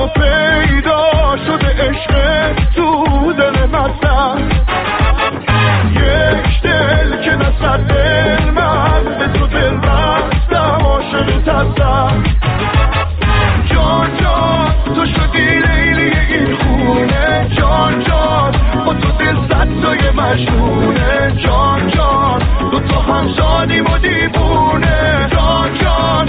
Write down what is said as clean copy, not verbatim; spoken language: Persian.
پیدا شده عشق تو دل من، یک دل که نصد دل من به تو دل بستم، عاشقت هستم. جان جان تو شدی لیلی این خونه، جان جان با تو دل صدای مجنونه، جان جان تو هم شادیم و دیوونه، جان جان